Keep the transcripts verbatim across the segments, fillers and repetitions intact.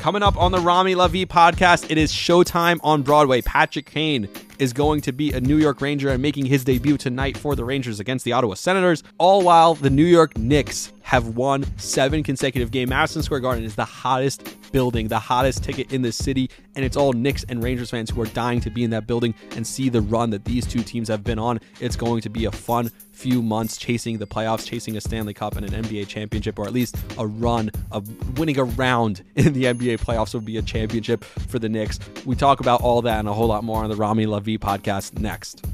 Coming up on the Rami Lavi podcast, it is Showtime on Broadway. Patrick Kane is going to be a New York Ranger and making his debut tonight for the Rangers against the Ottawa Senators, all while the New York Knicks have won seven consecutive games. Madison Square Garden is the hottest building, the hottest ticket in the city, and it's all Knicks and Rangers fans who are dying to be in that building and see the run that these two teams have been on. It's going to be a fun few months chasing the playoffs, chasing a Stanley Cup and an N B A championship, or at least a run of winning a round in the N B A playoffs would be a championship for the Knicks. We talk about all that and a whole lot more on the Rami Lavi podcast next.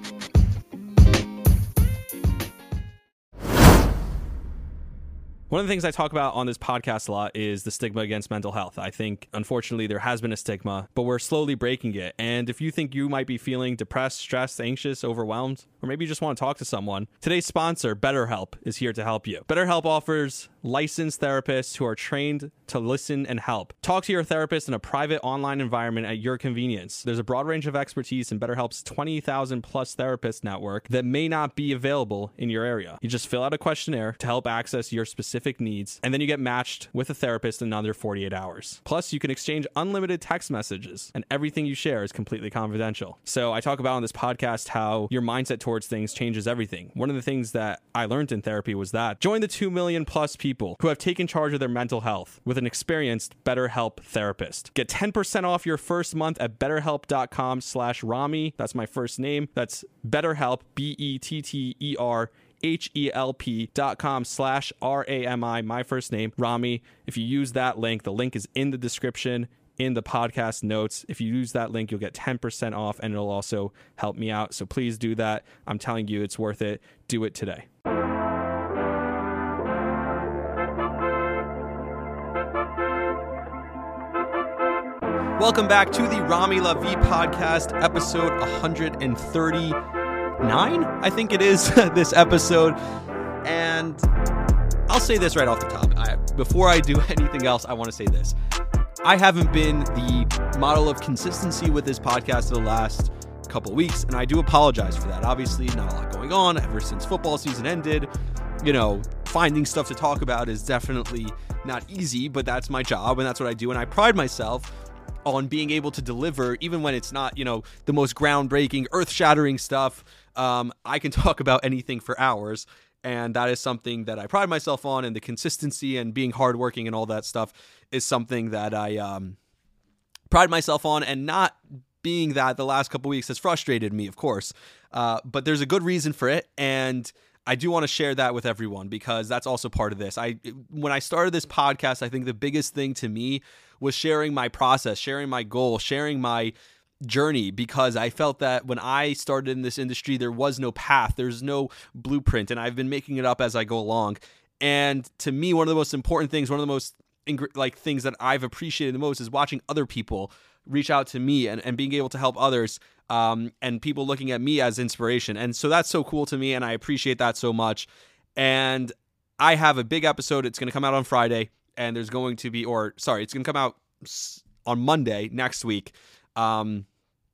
One of the things I talk about on this podcast a lot is the stigma against mental health. I think, unfortunately, there has been a stigma, but we're slowly breaking it. And if you think you might be feeling depressed, stressed, anxious, overwhelmed, or maybe you just want to talk to someone, today's sponsor, BetterHelp, is here to help you. BetterHelp offers licensed therapists who are trained to listen and help. Talk to your therapist in a private online environment at your convenience. There's a broad range of expertise in BetterHelp's twenty thousand plus therapist network that may not be available in your area. You just fill out a questionnaire to help access your specific needs, and then you get matched with a therapist in under forty-eight hours. Plus, you can exchange unlimited text messages, and everything you share is completely confidential. So I talk about on this podcast how your mindset towards things changes everything. One of the things that I learned in therapy was that join the two million plus people who have taken charge of their mental health with an experienced BetterHelp therapist. Get ten percent off your first month at betterhelp.com slash Rami. That's my first name. That's BetterHelp, B E T T E R H-E-L-P dot com slash R-A-M-I, my first name, Rami. If you use that link, the link is in the description, in the podcast notes. If you use that link, you'll get ten percent off, and it'll also help me out. So please do that. I'm telling you, it's worth it. Do it today. Welcome back to the Rami Lavi podcast, episode one thirty-nine, I think it is, this episode. And I'll say this right off the top. I, before I do anything else, I want to say this. I haven't been the model of consistency with this podcast for the last couple weeks, and I do apologize for that. Obviously, not a lot going on ever since football season ended. You know, finding stuff to talk about is definitely not easy, but that's my job, and that's what I do, and I pride myself on being able to deliver, even when it's not, you know, the most groundbreaking, earth-shattering stuff. Um, I can talk about anything for hours, and that is something that I pride myself on, and the consistency and being hardworking and all that stuff is something that I um, pride myself on, and not being that the last couple weeks has frustrated me, of course. Uh, but there's a good reason for it, and I do want to share that with everyone because that's also part of this. I when I started this podcast, I think the biggest thing to me was sharing my process, sharing my goal, sharing my journey, because I felt that when I started in this industry, there was no path, there's no blueprint, and I've been making it up as I go along. And to me, one of the most important things, one of the most like things that I've appreciated the most is watching other people reach out to me and, and being able to help others, um, and people looking at me as inspiration. And so that's so cool to me, and I appreciate that so much. And I have a big episode. It's going to come out on Friday, and there's going to be, or sorry, it's going to come out on Monday next week. Um,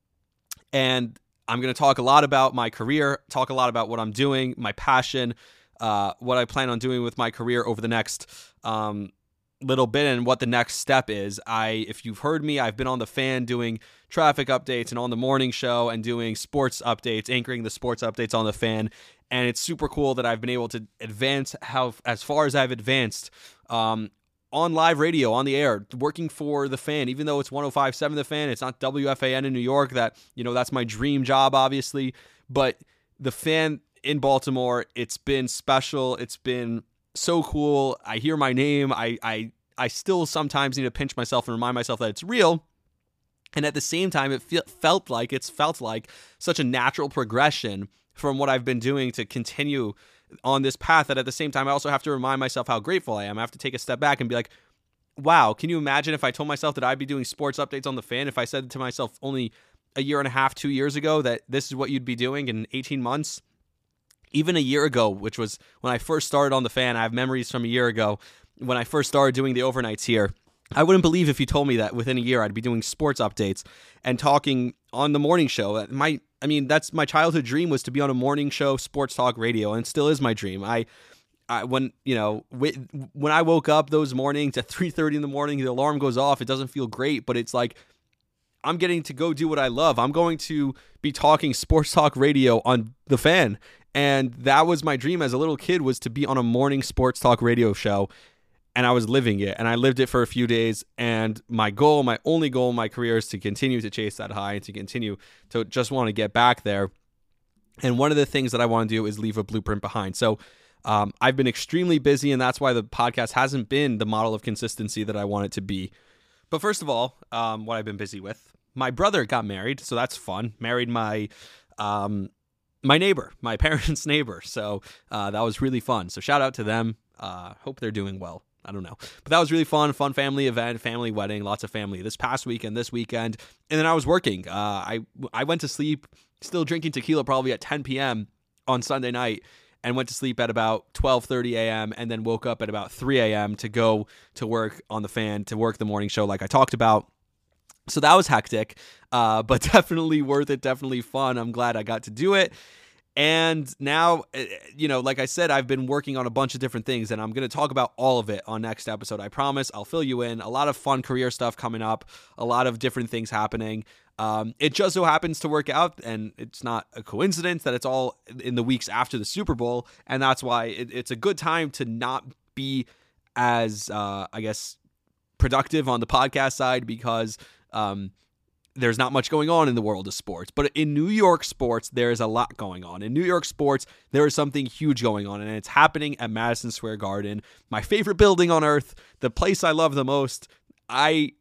and I'm going to talk a lot about my career, talk a lot about what I'm doing, my passion, uh, what I plan on doing with my career over the next um, little bit, and what the next step is. I, if you've heard me, I've been on The Fan doing traffic updates and on the morning show and doing sports updates, anchoring the sports updates on The Fan. And it's super cool that I've been able to advance how as far as I've advanced um, on live radio, on the air, working for The Fan, even though it's one oh five point seven The Fan, it's not W F A N in New York. That, you know, that's my dream job, obviously. But The Fan in Baltimore, it's been special. It's been so cool. I hear my name. I, I, I still sometimes need to pinch myself and remind myself that it's real. And at the same time, it fe- felt like, it's felt like such a natural progression from what I've been doing to continue on this path, that at the same time, I also have to remind myself how grateful I am. I have to take a step back and be like, wow, can you imagine if I told myself that I'd be doing sports updates on The Fan, if I said to myself only a year and a half, two years ago, that this is what you'd be doing in eighteen months? Even a year ago, which was when I first started on The Fan, I have memories from a year ago when I first started doing the overnights here. I wouldn't believe if you told me that within a year I'd be doing sports updates and talking on the morning show. My, I mean, that's my childhood dream, was to be on a morning show, sports talk radio, and it still is my dream. I I, when, you know, when I woke up those mornings at three thirty in the morning, the alarm goes off. It doesn't feel great, but it's like, I'm getting to go do what I love. I'm going to be talking sports talk radio on The Fan. And that was my dream as a little kid, was to be on a morning sports talk radio show. And I was living it, and I lived it for a few days. And my goal, my only goal in my career, is to continue to chase that high and to continue to just want to get back there. And one of the things that I want to do is leave a blueprint behind. So um, I've been extremely busy, and that's why the podcast hasn't been the model of consistency that I want it to be. But first of all, um, what I've been busy with, my brother got married, so that's fun. Married my um, my neighbor, my parents' neighbor. So uh, that was really fun. So shout out to them. Uh, hope they're doing well. I don't know. But that was really fun, fun family event, family wedding, lots of family this past weekend, this weekend. And then I was working. Uh, I I went to sleep, still drinking tequila probably at ten p.m. on Sunday night, and went to sleep at about twelve thirty a.m. and then woke up at about three a.m. to go to work on The Fan, to work the morning show like I talked about. So that was hectic, uh, but definitely worth it, definitely fun. I'm glad I got to do it. And now, you know, like I said, I've been working on a bunch of different things, and I'm going to talk about all of it on next episode. I promise. I'll fill you in. A lot of fun career stuff coming up, a lot of different things happening. Um, it just so happens to work out, and it's not a coincidence that it's all in the weeks after the Super Bowl, and that's why it, it's a good time to not be as, uh, I guess, productive on the podcast side, because um, there's not much going on in the world of sports. But in New York sports, there is a lot going on. In New York sports, there is something huge going on, and it's happening at Madison Square Garden, my favorite building on earth, the place I love the most. I,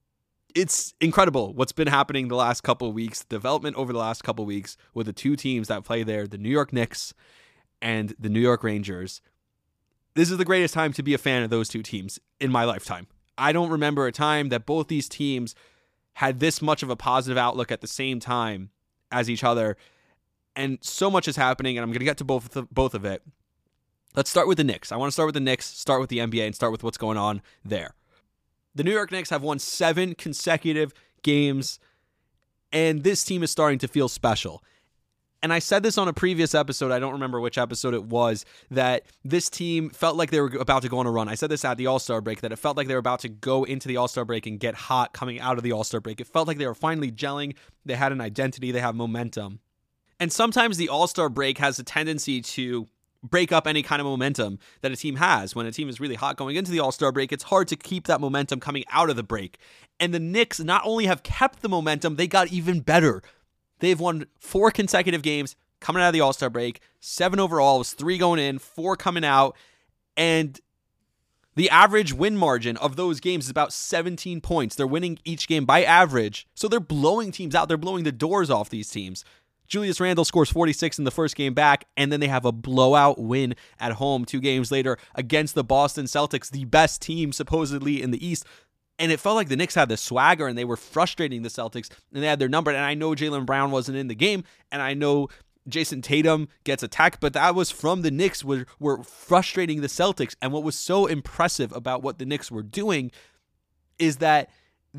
it's incredible what's been happening the last couple of weeks, development over the last couple of weeks with the two teams that play there, the New York Knicks and the New York Rangers. This is the greatest time to be a fan of those two teams in my lifetime. I don't remember a time that both these teams had this much of a positive outlook at the same time as each other. And so much is happening, and I'm going to get to both of, both of it. Let's start with the Knicks. I want to start with the Knicks, start with the N B A, and start with what's going on there. The New York Knicks have won seven consecutive games, and this team is starting to feel special. And I said this on a previous episode, I don't remember which episode it was, that this team felt like they were about to go on a run. I said this at the All-Star break, that it felt like they were about to go into the All-Star break and get hot coming out of the All-Star break. It felt like they were finally gelling. They had an identity. They have momentum. And sometimes the All-Star break has a tendency to break up any kind of momentum that a team has. When a team is really hot going into the All-Star break, it's hard to keep that momentum coming out of the break. And the Knicks not only have kept the momentum, they got even better. They've won four consecutive games coming out of the All-Star break, seven overall, was three going in, four coming out, and the average win margin of those games is about seventeen points. They're winning each game by average, so they're blowing teams out. They're blowing the doors off these teams. Julius Randle scores forty-six in the first game back, and then they have a blowout win at home two games later against the Boston Celtics, the best team supposedly in the East. And it felt like the Knicks had the swagger, and they were frustrating the Celtics, and they had their number. And I know Jaylen Brown wasn't in the game, and I know Jason Tatum gets attacked, but that was from the Knicks, were, were frustrating the Celtics. And what was so impressive about what the Knicks were doing is that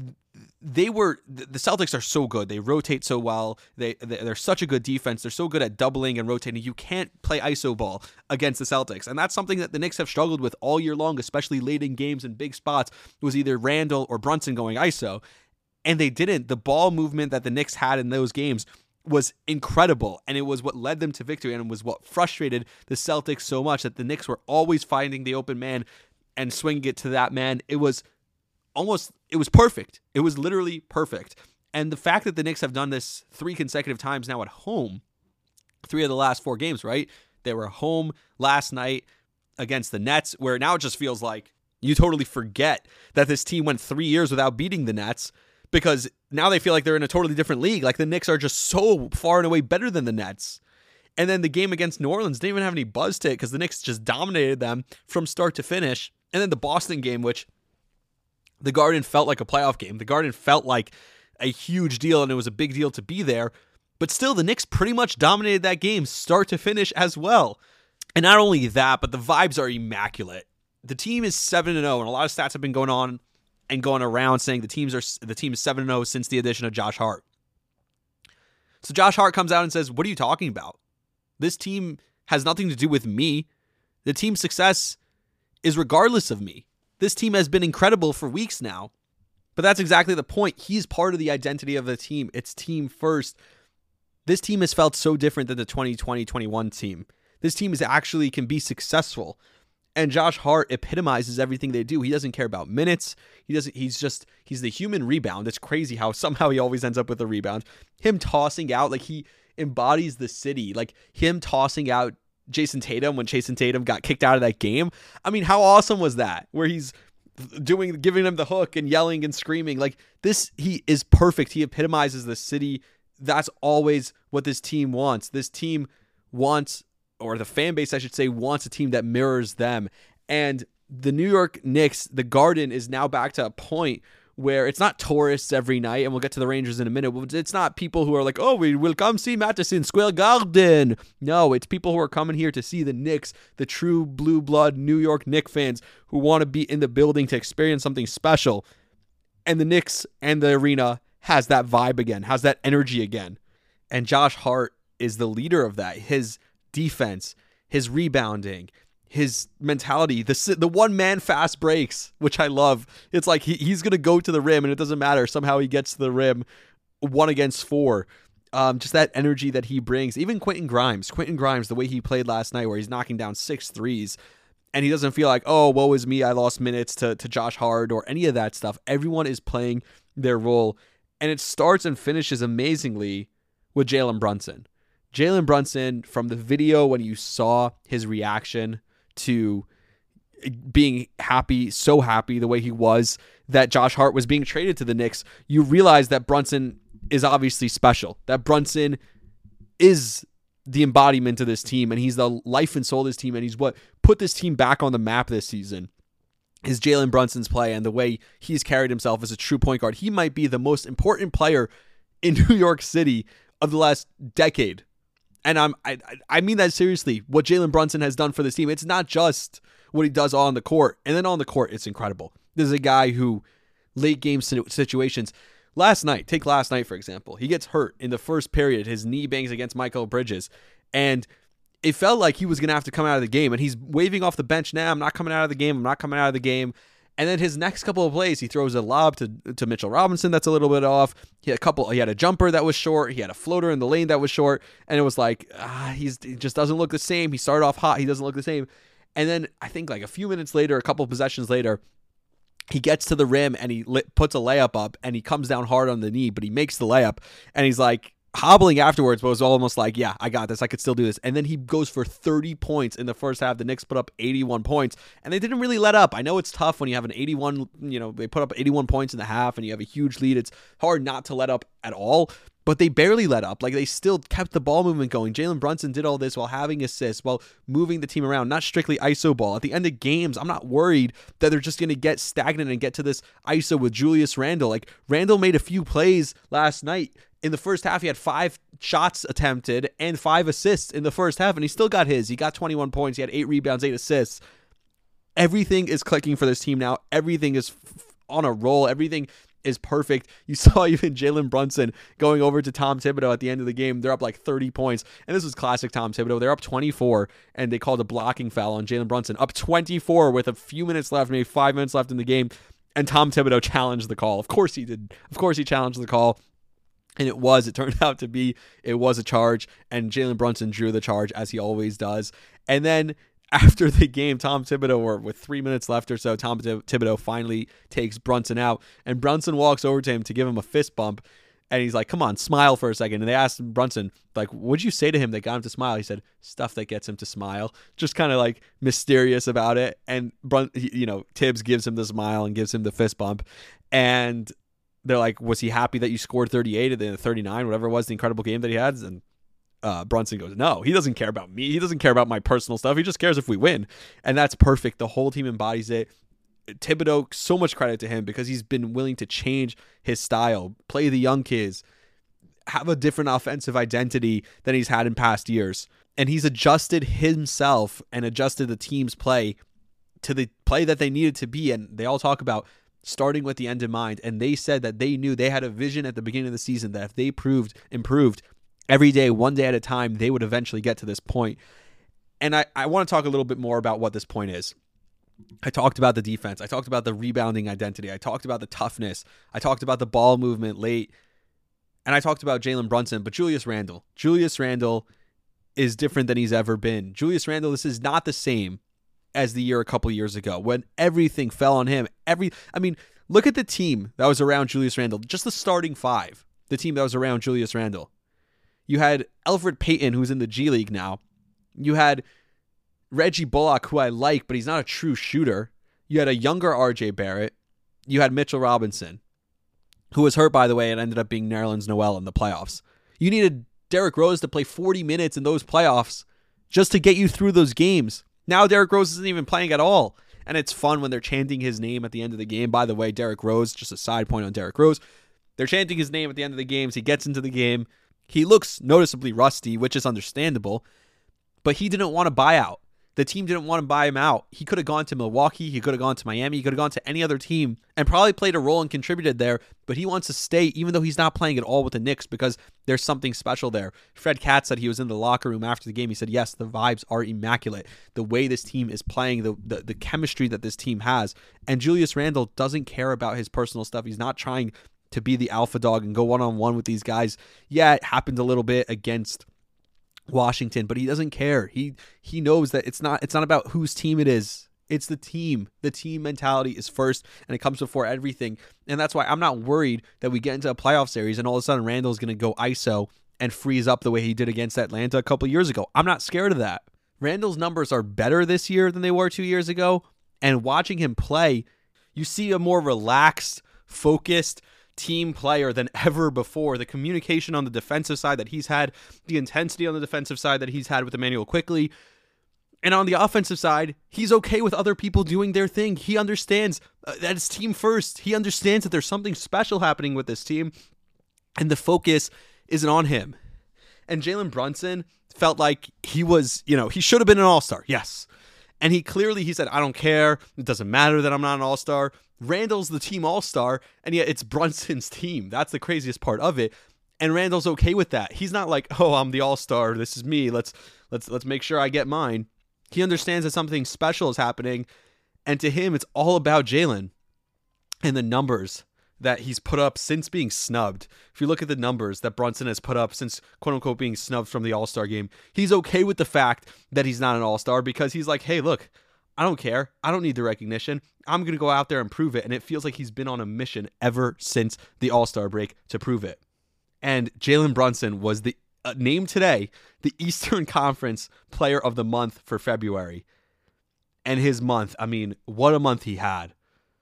they were, the Celtics are so good. They rotate so well. They, they're such a good defense. They're so good at doubling and rotating. You can't play iso ball against the Celtics. And that's something that the Knicks have struggled with all year long, especially late in games in big spots. It was either Randle or Brunson going iso. And they didn't. The ball movement that the Knicks had in those games was incredible. And it was what led them to victory, and it was what frustrated the Celtics so much, that the Knicks were always finding the open man and swinging it to that man. It was almost, it was perfect. It was literally perfect. And the fact that the Knicks have done this three consecutive times now at home, three of the last four games, right? They were home last night against the Nets, where now it just feels like you totally forget that this team went three years without beating the Nets, because now they feel like they're in a totally different league. Like the Knicks are just so far and away better than the Nets. And then the game against New Orleans didn't even have any buzz to it, because the Knicks just dominated them from start to finish. And then the Boston game, which the Garden felt like a playoff game. The Garden felt like a huge deal, and it was a big deal to be there. But still, the Knicks pretty much dominated that game start to finish as well. And not only that, but the vibes are immaculate. The team is seven and oh, and a lot of stats have been going on and going around saying the teams are the team is seven and oh since the addition of Josh Hart. So Josh Hart comes out and says, "What are you talking about? This team has nothing to do with me. The team's success is regardless of me. This team has been incredible for weeks now. But that's exactly the point. He's part of the identity of the team. It's team first. This team has felt so different than the twenty twenty twenty-one team. This team is actually can be successful. And Josh Hart epitomizes everything they do. He doesn't care about minutes. He doesn't. He's just, he's the human rebound. It's crazy how somehow he always ends up with a rebound. Him tossing out, like he embodies the city. Like him tossing out Jason Tatum when Jason Tatum got kicked out of that game. I mean, how awesome was that? Where he's doing, giving him the hook and yelling and screaming. Like this, he is perfect. He epitomizes the city. That's always what this team wants. This team wants, or the fan base, I should say, wants a team that mirrors them. And the New York Knicks, the Garden, is now back to a point where it's not tourists every night, and we'll get to the Rangers in a minute. It's not people who are like, oh, we will come see Madison Square Garden. No, it's people who are coming here to see the Knicks, the true blue blood New York Knicks fans who want to be in the building to experience something special. And the Knicks and the arena has that vibe again, has that energy again. And Josh Hart is the leader of that. His defense, his rebounding, his mentality, the the one man fast breaks, which I love. It's like he, he's going to go to the rim and it doesn't matter. Somehow he gets to the rim one against four. Um, just that energy that he brings. Even Quentin Grimes, Quentin Grimes, the way he played last night where he's knocking down six threes and he doesn't feel like, oh, woe is me, I lost minutes to, to Josh Hart or any of that stuff. Everyone is playing their role and it starts and finishes amazingly with Jalen Brunson. Jalen Brunson, from the video when you saw his reaction to being happy, so happy the way he was that Josh Hart was being traded to the Knicks, you realize that Brunson is obviously special. That Brunson is the embodiment of this team, and he's the life and soul of this team, and he's what put this team back on the map this season. Is Jalen Brunson's play and the way he's carried himself as a true point guard. He might be the most important player in New York City of the last decade. And I'm, I I mean that seriously, what Jalen Brunson has done for this team. It's not just what he does on the court. And then on the court, it's incredible. This is a guy who, late game situations, last night, take last night, for example, he gets hurt in the first period. His knee bangs against Michael Bridges. And it felt like he was going to have to come out of the game. And he's waving off the bench now. I'm not coming out of the game. I'm not coming out of the game. And then his next couple of plays, he throws a lob to, to Mitchell Robinson that's a little bit off. He had a couple. He had a jumper that was short. He had a floater in the lane that was short. And it was like, ah, he's he just doesn't look the same. He started off hot. He doesn't look the same. And then I think like a few minutes later, a couple of possessions later, he gets to the rim and he lit, puts a layup up and he comes down hard on the knee, but he makes the layup. And he's like, hobbling afterwards, but it was almost like, yeah, I got this. I could still do this. And then he goes for thirty points in the first half. The Knicks put up eighty-one points, and they didn't really let up. I know it's tough when you have an eighty-one, you know, they put up eighty-one points in the half, and you have a huge lead. It's hard not to let up at all, but they barely let up. Like, they still kept the ball movement going. Jalen Brunson did all this while having assists, while moving the team around, not strictly I S O ball. At the end of games, I'm not worried that they're just going to get stagnant and get to this I S O with Julius Randle. Like, Randle made a few plays last night. In the first half, he had five shots attempted and five assists in the first half, and he still got his. He got twenty-one points. He had eight rebounds, eight assists. Everything is clicking for this team now. Everything is f- on a roll. Everything is perfect. You saw even Jalen Brunson going over to Tom Thibodeau at the end of the game. They're up like thirty points, and this was classic Tom Thibodeau. They're up twenty-four, and they called a blocking foul on Jalen Brunson. Up twenty-four with a few minutes left, maybe five minutes left in the game, and Tom Thibodeau challenged the call. Of course he did. Of course he challenged the call. And it was, it turned out to be, it was a charge, and Jalen Brunson drew the charge, as he always does. And then after the game, Tom Thibodeau, or with three minutes left or so, Tom Thibodeau finally takes Brunson out, and Brunson walks over to him to give him a fist bump, and he's like, come on, smile for a second. And they asked Brunson, like, what'd you say to him that got him to smile? He said, stuff that gets him to smile. Just kind of like mysterious about it. And, Brun- you know, Tibbs gives him the smile and gives him the fist bump. And they're like, was he happy that you scored thirty-eight and then thirty-nine, whatever it was, the incredible game that he had? And uh, Brunson goes, no, he doesn't care about me. He doesn't care about my personal stuff. He just cares if we win. And that's perfect. The whole team embodies it. Thibodeau, so much credit to him because he's been willing to change his style, play the young kids, have a different offensive identity than he's had in past years. And he's adjusted himself and adjusted the team's play to the play that they needed to be. And they all talk about starting with the end in mind. And they said that they knew they had a vision at the beginning of the season that if they proved improved every day, one day at a time, they would eventually get to this point. And I, I want to talk a little bit more about what this point is. I talked about the defense. I talked about the rebounding identity. I talked about the toughness. I talked about the ball movement late. And I talked about Jalen Brunson, but Julius Randle. Julius Randle is different than he's ever been. Julius Randle, this is not the same as the year a couple years ago when everything fell on him. Every, I mean, look at the team that was around Julius Randle. Just the starting five, the team that was around Julius Randle. You had Elfrid Payton, who's in the G League now. You had Reggie Bullock, who I like, but he's not a true shooter. You had a younger R J Barrett. You had Mitchell Robinson, who was hurt, by the way, and ended up being Nerlens Noel in the playoffs. You needed Derrick Rose to play forty minutes in those playoffs just to get you through those games. Now Derrick Rose isn't even playing at all, and it's fun when they're chanting his name at the end of the game. By the way, Derrick Rose, just a side point on Derrick Rose, they're chanting his name at the end of the games. He gets into the game. He looks noticeably rusty, which is understandable, but he didn't want to buy out. The team didn't want to buy him out. He could have gone to Milwaukee. He could have gone to Miami. He could have gone to any other team and probably played a role and contributed there, but he wants to stay even though he's not playing at all with the Knicks because there's something special there. Fred Katz said he was in the locker room after the game. He said, yes, the vibes are immaculate. The way this team is playing, the, the, the chemistry that this team has. And Julius Randle doesn't care about his personal stuff. He's not trying to be the alpha dog and go one-on-one with these guys. Yeah, it happened a little bit against Washington, but he doesn't care. He he knows that it's not it's not about whose team it is. It's the team. The team mentality is first, and it comes before everything. And that's why I'm not worried that we get into a playoff series and all of a sudden Randle's going to go I S O and freeze up the way he did against Atlanta a couple years ago. I'm not scared of that. Randle's numbers are better this year than they were two years ago, and watching him play, you see a more relaxed, focused team player than ever before. The communication on the defensive side that he's had, the intensity on the defensive side that he's had with Immanuel Quickley, and on the offensive side, he's okay with other people doing their thing. He understands uh, that it's team first. He understands that there's something special happening with this team, and the focus isn't on him. And Jalen Brunson felt like he was, you know, he should have been an all-star, yes. And he clearly, he said, I don't care. It doesn't matter that I'm not an all-star. Randle's the team all-star, and yet it's Brunson's team. That's the craziest part of it. And Randle's okay with that. He's not like, oh, I'm the all-star. This is me. Let's let's let's make sure I get mine. He understands that something special is happening, and to him, it's all about Jalen and the numbers that he's put up since being snubbed. If you look at the numbers that Brunson has put up since, quote-unquote, being snubbed from the all-star game, he's okay with the fact that he's not an all-star because he's like, hey, look, I don't care. I don't need the recognition. I'm going to go out there and prove it. And it feels like he's been on a mission ever since the All-Star break to prove it. And Jalen Brunson was the uh, named today the Eastern Conference Player of the Month for February. And his month, I mean, what a month he had.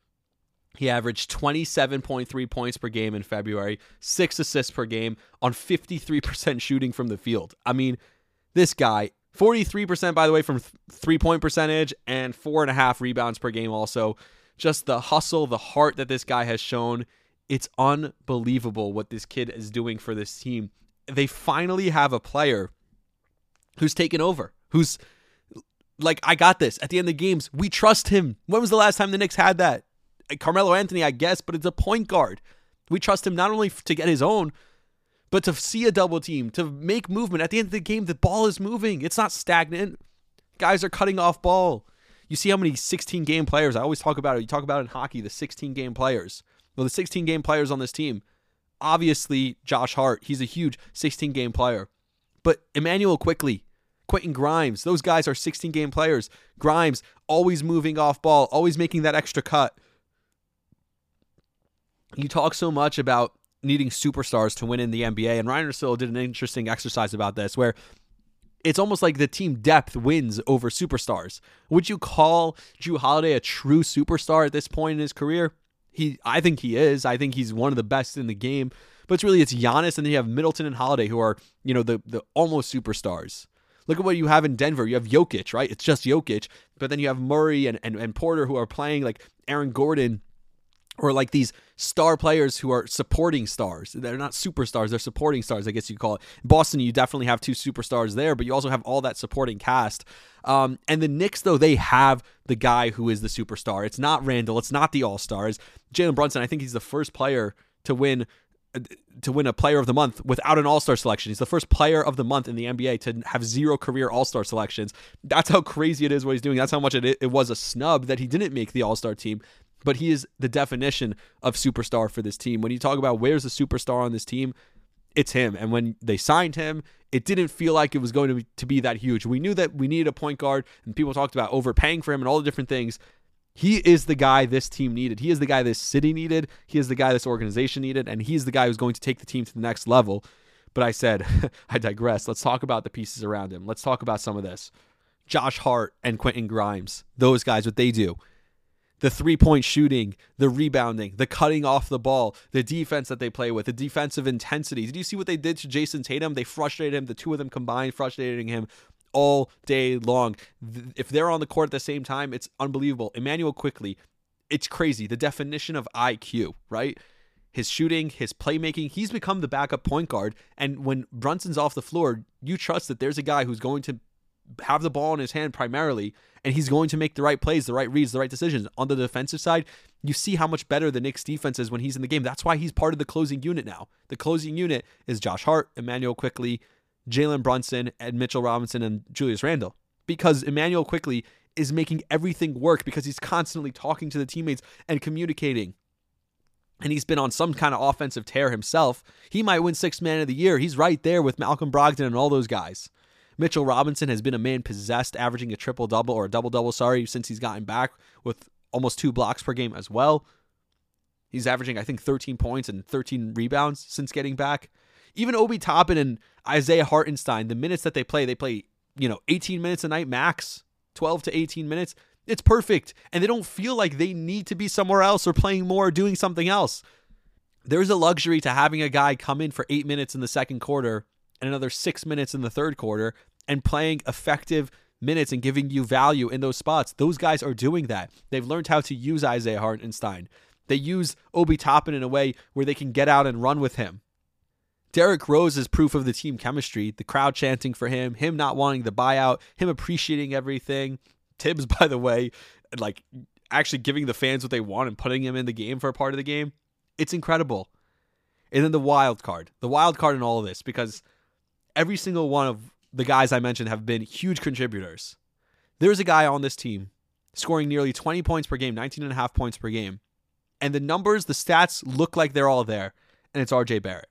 He averaged twenty-seven point three points per game in February, six assists per game on fifty-three percent shooting from the field. I mean, this guy, forty-three percent, by the way, from th- three-point percentage and four and a half rebounds per game also. Just the hustle, the heart that this guy has shown. It's unbelievable what this kid is doing for this team. They finally have a player who's taken over, who's like, I got this. At the end of the games, we trust him. When was the last time the Knicks had that? Carmelo Anthony, I guess, but it's a point guard. We trust him not only to get his own, but to see a double team, to make movement. At the end of the game, the ball is moving. It's not stagnant. Guys are cutting off ball. You see how many sixteen-game players, I always talk about it. You talk about it in hockey, the sixteen-game players. Well, the sixteen-game players on this team, obviously Josh Hart, he's a huge sixteen-game player. But Immanuel Quickley, Quentin Grimes, those guys are sixteen-game players. Grimes always moving off ball, always making that extra cut. You talk so much about needing superstars to win in the N B A, and Ryan Russillo did an interesting exercise about this where it's almost like the team depth wins over superstars. Would you call Jrue Holiday a true superstar at this point in his career? He, I think he is. I think he's one of the best in the game. But it's really, it's Giannis, and then you have Middleton and Holiday, who are, you know, the, the almost superstars. Look at what you have in Denver. You have Jokic, right? It's just Jokic. But then you have Murray and, and, and Porter, who are playing like Aaron Gordon, or like these star players who are supporting stars. They're not superstars, they're supporting stars, I guess you call it. In Boston, you definitely have two superstars there, but you also have all that supporting cast. Um, and the Knicks, though, they have the guy who is the superstar. It's not Randle, it's not the All-Stars. Jalen Brunson, I think he's the first player to win to win a player of the month without an all-star selection. He's the first player of the month in the N B A to have zero career all-star selections. That's how crazy it is what he's doing. That's how much it, it was a snub that he didn't make the all-star team. But he is the definition of superstar for this team. When you talk about where's the superstar on this team, it's him. And when they signed him, it didn't feel like it was going to be, to be that huge. We knew that we needed a point guard, and people talked about overpaying for him and all the different things. He is the guy this team needed. He is the guy this city needed. He is the guy this organization needed. And he's the guy who's going to take the team to the next level. But I said, I digress. Let's talk about the pieces around him. Let's talk about some of this. Josh Hart and Quentin Grimes. Those guys, what they do. The three-point shooting, the rebounding, the cutting off the ball, the defense that they play with, the defensive intensity. Did you see what they did to Jason Tatum? They frustrated him. The two of them combined, frustrating him all day long. If they're on the court at the same time, it's unbelievable. Immanuel Quickley, it's crazy. The definition of I Q, right? His shooting, his playmaking, he's become the backup point guard. And when Brunson's off the floor, you trust that there's a guy who's going to have the ball in his hand primarily, and he's going to make the right plays, the right reads, the right decisions. On the defensive side, you see how much better the Knicks defense is when he's in the game. That's why he's part of the closing unit now. The closing unit is Josh Hart, Immanuel Quickley, Jalen Brunson, and Mitchell Robinson, and Julius Randle. Because Immanuel Quickley is making everything work because he's constantly talking to the teammates and communicating. And he's been on some kind of offensive tear himself. He might win Sixth Man of the Year. He's right there with Malcolm Brogdon and all those guys. Mitchell Robinson has been a man possessed, averaging a triple-double, or a double-double, sorry, since he's gotten back, with almost two blocks per game as well. He's averaging, I think, thirteen points and thirteen rebounds since getting back. Even Obi Toppin and Isaiah Hartenstein, the minutes that they play, they play, you know, eighteen minutes a night max, twelve to eighteen minutes. It's perfect. And they don't feel like they need to be somewhere else or playing more or doing something else. There's a luxury to having a guy come in for eight minutes in the second quarter and another six minutes in the third quarter and playing effective minutes and giving you value in those spots. Those guys are doing that. They've learned how to use Isaiah Hartenstein. They use Obi Toppin in a way where they can get out and run with him. Derrick Rose is proof of the team chemistry, the crowd chanting for him, him not wanting the buyout, him appreciating everything. Tibbs, by the way, like actually giving the fans what they want and putting him in the game for a part of the game. It's incredible. And then the wild card. The wild card in all of this, because every single one of the guys I mentioned have been huge contributors. There's a guy on this team scoring nearly twenty points per game, nineteen and a half points per game. And the numbers, the stats look like they're all there. And it's R J Barrett.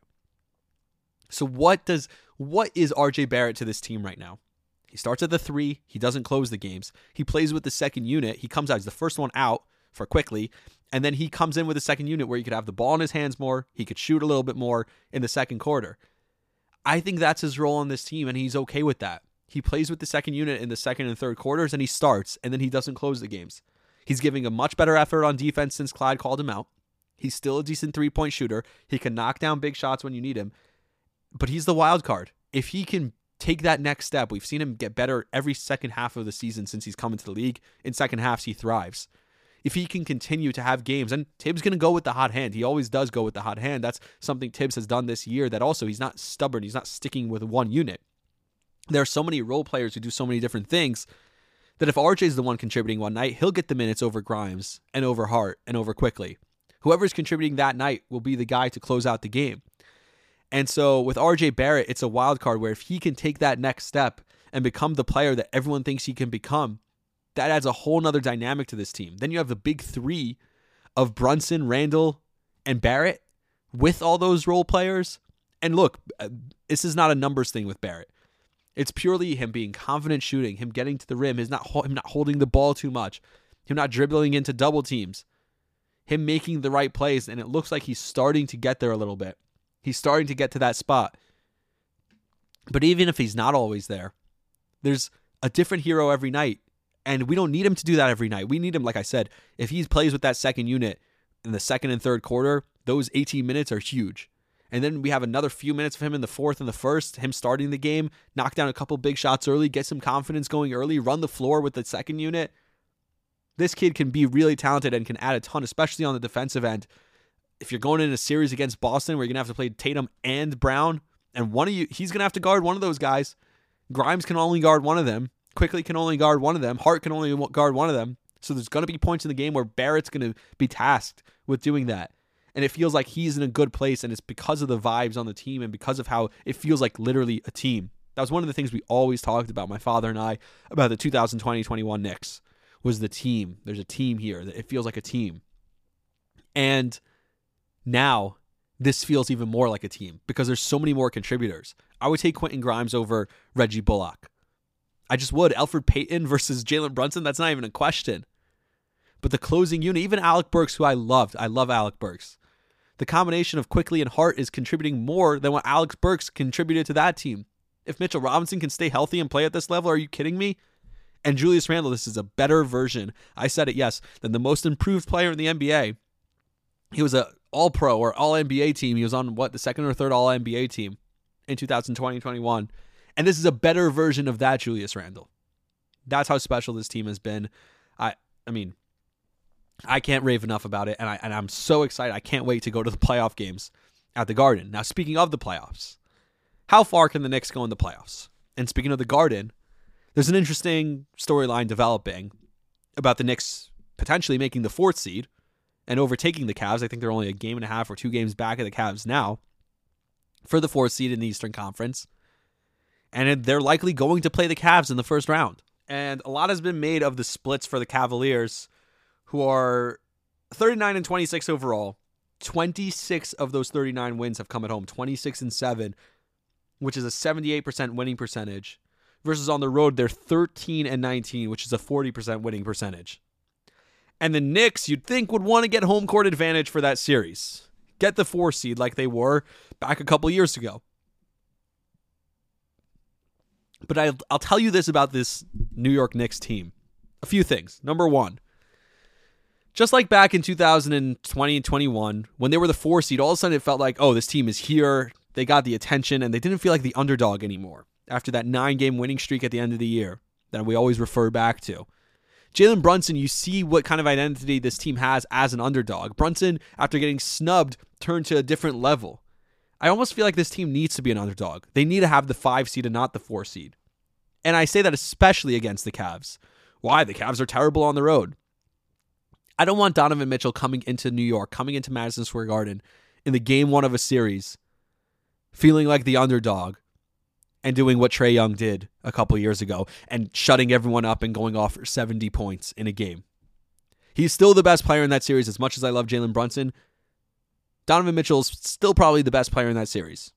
So what does what is R J Barrett to this team right now? He starts at the three. He doesn't close the games. He plays with the second unit. He comes out. He's the first one out for Quickley. And then he comes in with the second unit where he could have the ball in his hands more. He could shoot a little bit more in the second quarter. I think that's his role on this team, and he's okay with that. He plays with the second unit in the second and third quarters, and he starts, and then he doesn't close the games. He's giving a much better effort on defense since Clyde called him out. He's still a decent three-point shooter. He can knock down big shots when you need him. But he's the wild card. If he can take that next step, we've seen him get better every second half of the season since he's come into the league. In second halves, he thrives. If he can continue to have games, and Tibbs going to go with the hot hand. He always does go with the hot hand. That's something Tibbs has done this year, that also he's not stubborn. He's not sticking with one unit. There are so many role players who do so many different things that if R J's the one contributing one night, he'll get the minutes over Grimes and over Hart and over Quickley. Whoever's contributing that night will be the guy to close out the game. And so with R J Barrett, it's a wild card where if he can take that next step and become the player that everyone thinks he can become, that adds a whole nother dynamic to this team. Then you have the big three of Brunson, Randle, and Barrett with all those role players. And look, this is not a numbers thing with Barrett. It's purely him being confident shooting, him getting to the rim, his not, him not holding the ball too much, him not dribbling into double teams, him making the right plays, and it looks like he's starting to get there a little bit. He's starting to get to that spot. But even if he's not always there, there's a different hero every night. And we don't need him to do that every night. We need him, like I said, if he plays with that second unit in the second and third quarter, those eighteen minutes are huge. And then we have another few minutes of him in the fourth and the first, him starting the game, knock down a couple big shots early, get some confidence going early, run the floor with the second unit. This kid can be really talented and can add a ton, especially on the defensive end. If you're going in a series against Boston where you're going to have to play Tatum and Brown, and one of you, he's going to have to guard one of those guys. Grimes can only guard one of them. Quickley can only guard one of them. Hart can only guard one of them. So there's going to be points in the game where Barrett's going to be tasked with doing that. and it feels like he's in a good place, and it's because of the vibes on the team and because of how it feels like literally a team. That was one of the things we always talked about, my father and I, about the two thousand twenty twenty-one Knicks, was the team. There's a team here. It feels like a team. And now this feels even more like a team because there's so many more contributors. I would take Quentin Grimes over Reggie Bullock. I just would. Elfrid Payton versus Jalen Brunson, that's not even a question. But the closing unit, even Alec Burks, who I loved. I love Alec Burks. The combination of Quickley and Hart is contributing more than what Alex Burks contributed to that team. If Mitchell Robinson can stay healthy and play at this level, are you kidding me? And Julius Randle, this is a better version, I said it, yes, than the most improved player in the N B A. He was a all-pro or all-N B A team. He was on, what, the second or third all-N B A team in two thousand twenty twenty-one. And this is a better version of that Julius Randle. That's how special this team has been. I I mean, I can't rave enough about it, and, I, and I'm so excited. I can't wait to go to the playoff games at the Garden. Now, speaking of the playoffs, how far can the Knicks go in the playoffs? And speaking of the Garden, there's an interesting storyline developing about the Knicks potentially making the fourth seed and overtaking the Cavs. I think they're only a game and a half or two games back of the Cavs now for the fourth seed in the Eastern Conference. And they're likely going to play the Cavs in the first round. And a lot has been made of the splits for the Cavaliers, who are thirty-nine and twenty-six overall. twenty-six of those thirty-nine wins have come at home. twenty-six and seven, which is a seventy-eight percent winning percentage. Versus on the road, they're thirteen and nineteen, which is a forty percent winning percentage. And the Knicks, you'd think, would want to get home court advantage for that series. Get the four seed like they were back a couple years ago. But I, I'll tell you this about this New York Knicks team. A few things. Number one, just like back in two thousand twenty and twenty-one, when they were the four seed, all of a sudden it felt like, oh, this team is here. They got the attention, and they didn't feel like the underdog anymore after that nine-game winning streak at the end of the year that we always refer back to. Jalen Brunson, you see what kind of identity this team has as an underdog. Brunson, after getting snubbed, turned to a different level. I almost feel like this team needs to be an underdog. They need to have the five seed and not the four seed. And I say that especially against the Cavs. Why? The Cavs are terrible on the road. I don't want Donovan Mitchell coming into New York, coming into Madison Square Garden in the game one of a series, feeling like the underdog and doing what Trae Young did a couple years ago and shutting everyone up and going off for seventy points in a game. He's still the best player in that series. As much as I love Jalen Brunson, Donovan Mitchell's still probably the best player in that series.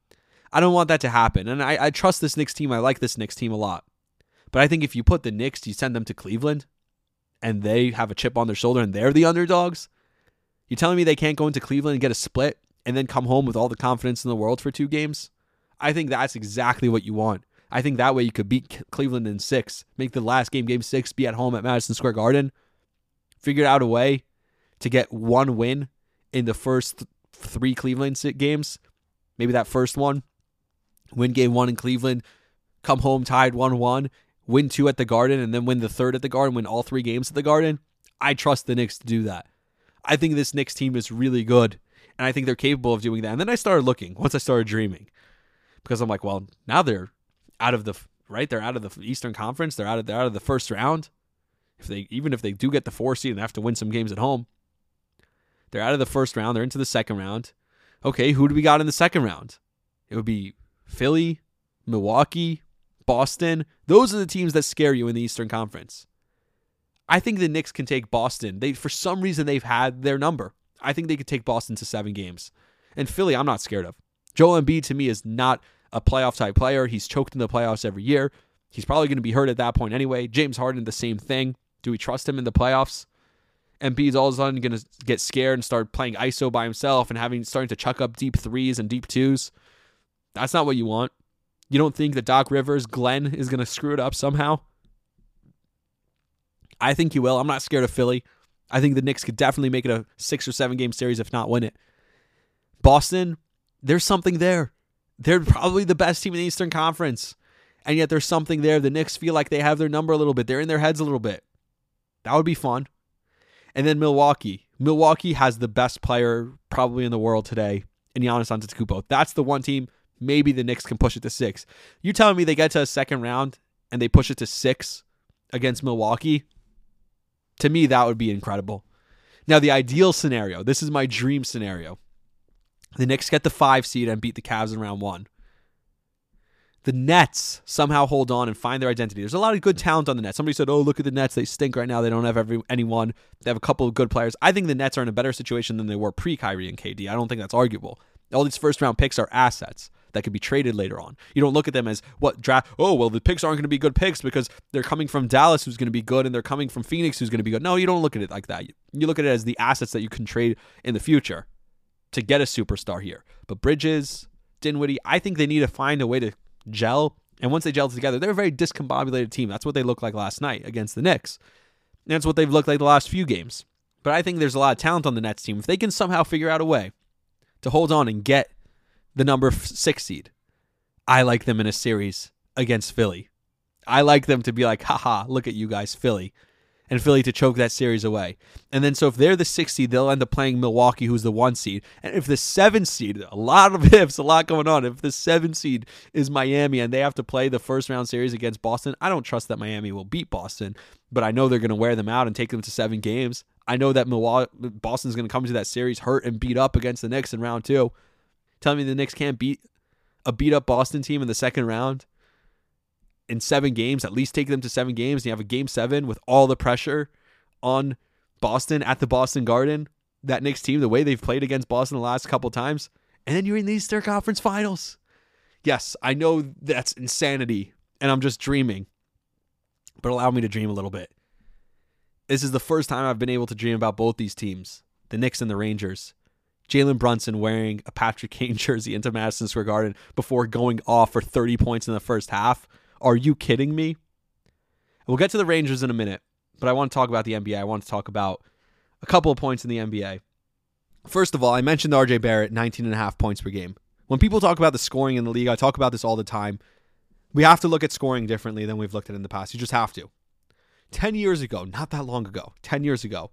I don't want that to happen. And I, I trust this Knicks team. I like this Knicks team a lot. But I think if you put the Knicks, you send them to Cleveland, and they have a chip on their shoulder and they're the underdogs, you telling me they can't go into Cleveland and get a split and then come home with all the confidence in the world for two games? I think that's exactly what you want. I think that way you could beat Cleveland in six, make the last game, game six, be at home at Madison Square Garden, figure out a way to get one win in the first th- three Cleveland games. Maybe that first one, win game one in Cleveland, come home tied one one, win two at the Garden, and then win the third at the Garden, win all three games at the Garden. I trust the Knicks to do that. I think this Knicks team is really good, and I think they're capable of doing that. And then I started looking, once I started dreaming, because I'm like, well, now they're out of the, right? They're out of the Eastern Conference. They're out of, they're out of the first round. If they, even if they do get the four seed and have to win some games at home, they're out of the first round. They're into the second round. Okay, who do we got in the second round? It would be Philly, Milwaukee, Boston. Those are the teams that scare you in the Eastern Conference. I think the Knicks can take Boston. They, for some reason, they've had their number. I think they could take Boston to seven games. And Philly, I'm not scared of. Joel Embiid, to me, is not a playoff-type player. He's choked in the playoffs every year. He's probably going to be hurt at that point anyway. James Harden, the same thing. Do we trust him in the playoffs? Embiid's all of a sudden going to get scared and start playing I S O by himself and having starting to chuck up deep threes and deep twos. That's not what you want. You don't think that Doc Rivers, Glenn, is going to screw it up somehow? I think he will. I'm not scared of Philly. I think the Knicks could definitely make it a six or seven game series, if not win it. Boston, there's something there. They're probably the best team in the Eastern Conference. And yet there's something there. The Knicks feel like they have their number a little bit. They're in their heads a little bit. That would be fun. And then Milwaukee. Milwaukee has the best player probably in the world today in Giannis Antetokounmpo. That's the one team maybe the Knicks can push it to six. You telling me they get to a second round and they push it to six against Milwaukee? To me, that would be incredible. Now, the ideal scenario, this is my dream scenario. The Knicks get the five seed and beat the Cavs in round one. The Nets somehow hold on and find their identity. There's a lot of good talent on the Nets. Somebody said, oh, look at the Nets. They stink right now. They don't have every, anyone. They have a couple of good players. I think the Nets are in a better situation than they were pre-Kyrie and K D. I don't think that's arguable. All these first-round picks are assets that could be traded later on. You don't look at them as, what, draft? Oh, well, the picks aren't going to be good picks because they're coming from Dallas, who's going to be good, and they're coming from Phoenix, who's going to be good. No, you don't look at it like that. You look at it as the assets that you can trade in the future to get a superstar here. But Bridges, Dinwiddie, I think they need to find a way to gel. And once they gel together, they're a very discombobulated team. That's what they looked like last night against the Knicks. And that's what they've looked like the last few games. But I think there's a lot of talent on the Nets team. If they can somehow figure out a way to hold on and get the number six seed, I like them in a series against Philly. I like them to be like, haha, look at you guys, Philly. And Philly to choke that series away. And then so if they're the six seed, they'll end up playing Milwaukee, who's the one seed. And if the seven seed, a lot of ifs, a lot going on. If the seven seed is Miami and they have to play the first round series against Boston, I don't trust that Miami will beat Boston, but I know they're going to wear them out and take them to seven games. I know that Milwaukee, Boston's going to come to that series hurt and beat up against the Knicks in round two. Tell me the Knicks can't beat a beat up Boston team in the second round in seven games, at least take them to seven games, and you have a game seven with all the pressure on Boston at the Boston Garden. That Knicks team, the way they've played against Boston the last couple times, and then you're in the Eastern Conference Finals. Yes, I know that's insanity, and I'm just dreaming, but allow me to dream a little bit. This is the first time I've been able to dream about both these teams, the Knicks and the Rangers. Jalen Brunson wearing a Patrick Kane jersey into Madison Square Garden before going off for thirty points in the first half. Are you kidding me? We'll get to the Rangers in a minute, but I want to talk about the N B A. I want to talk about a couple of points in the N B A. First of all, I mentioned R J Barrett, nineteen and a half points per game. When people talk about the scoring in the league, I talk about this all the time. We have to look at scoring differently than we've looked at in the past. You just have to. Ten years ago, not that long ago, ten years ago,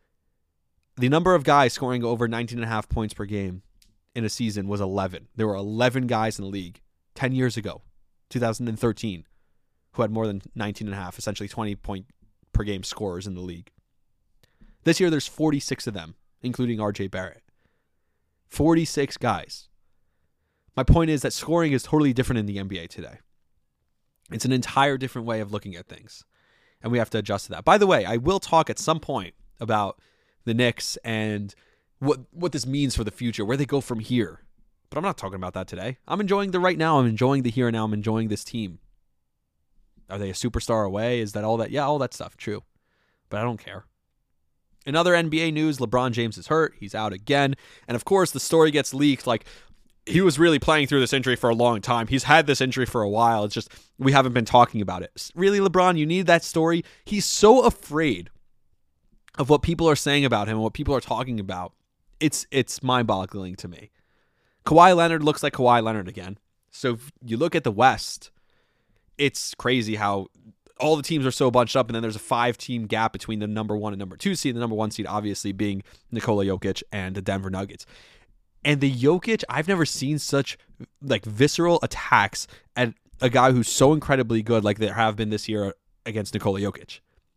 the number of guys scoring over nineteen and a half points per game in a season was eleven. There were eleven guys in the league ten years ago. two thousand thirteen, who had more than nineteen and a half, essentially twenty point per game scorers in the league. This year, there's forty-six of them, including R J Barrett. forty-six guys. My point is that scoring is totally different in the N B A today. It's an entire different way of looking at things, and we have to adjust to that. By the way, I will talk at some point about the Knicks and what what this means for the future, where they go from here. But I'm not talking about that today. I'm enjoying the right now. I'm enjoying the here and now. I'm enjoying this team. Are they a superstar away? Is that all that? Yeah, all that stuff. True. But I don't care. In other N B A news, LeBron James is hurt. He's out again. And of course, the story gets leaked like he was really playing through this injury for a long time. He's had this injury for a while. It's just we haven't been talking about it. Really, LeBron, you need that story? He's so afraid of what people are saying about him and what people are talking about. It's, it's mind-boggling to me. Kawhi Leonard looks like Kawhi Leonard again. So if you look at the West, it's crazy how all the teams are so bunched up, and then there's a five-team gap between the number one and number two seed. The number one seed obviously being Nikola Jokic and the Denver Nuggets. And the Jokic, I've never seen such like visceral attacks at a guy who's so incredibly good like there have been this year against Nikola Jokic.